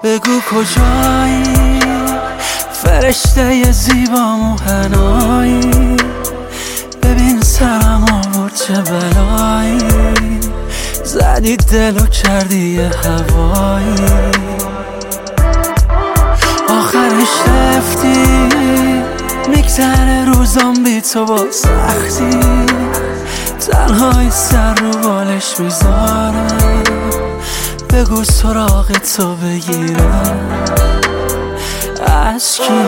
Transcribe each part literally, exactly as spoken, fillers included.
بگو کجایی فرشته زیبا موهنایی، ببین سرم آورد چه بلایی، زدی دل و کردی یه هوایی. آخرش رفتی میگذره روزام بی تو با سختی، تنهایی سر رو بالش میذارم، بگو سراغ تو بگیرم از کی؟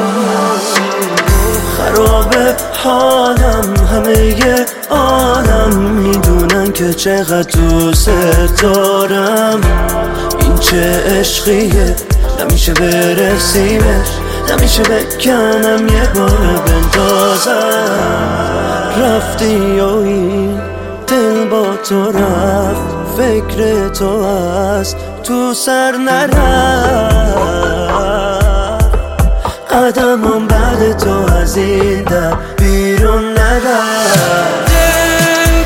خرابه حالم، همه ی عالم میدونن که چقدر دوست دارم. این چه عشقیه نمیشه برسیمش، نمیشه بکنم یه بار بندازم. رفتی و این دل با تو رفت، فکر تو از تو سر نرفت، قدمم بعد تو از این در بیرون نرفت. دل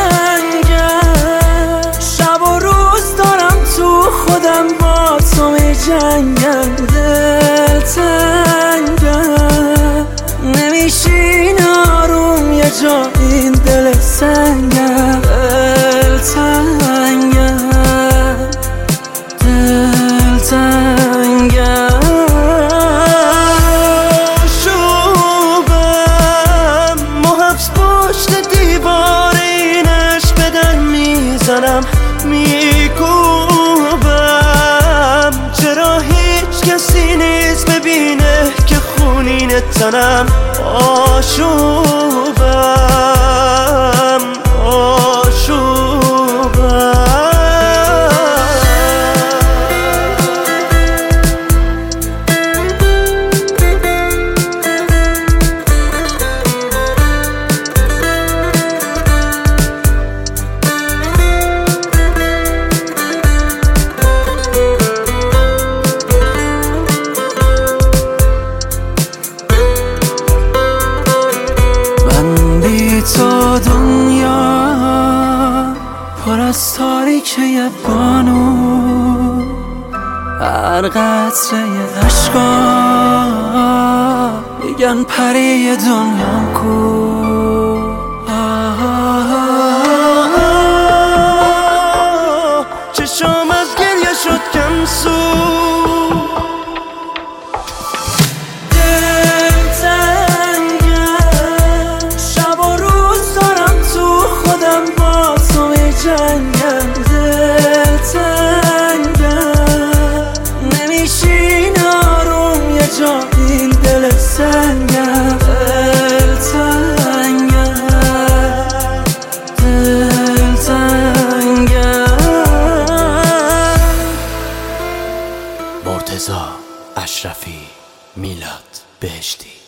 تنگم، شب و روز دارم تو خودم با تو می جنگم. دل تنگم، نمیشین آروم یه جا این دل سنگم. دل تنگم، دل تنگم، شوبم محبس پشت دیوار این عشق بدن میزنم، میکوبم چرا هیچ کسی نیست ببینه که خونین تنم. آشوبم آشوبم تو دنیا پر از تاریکی بانو، هر قطره عشقا میگن پری دنیام کو. چشام از گریه شد کم سو، جنگم. دل تنگم، نمیشین آروم یه جا این دل سنگم. دل تنگم، دل تنگم. مرتضی اشرفی، میلاد بهشتی.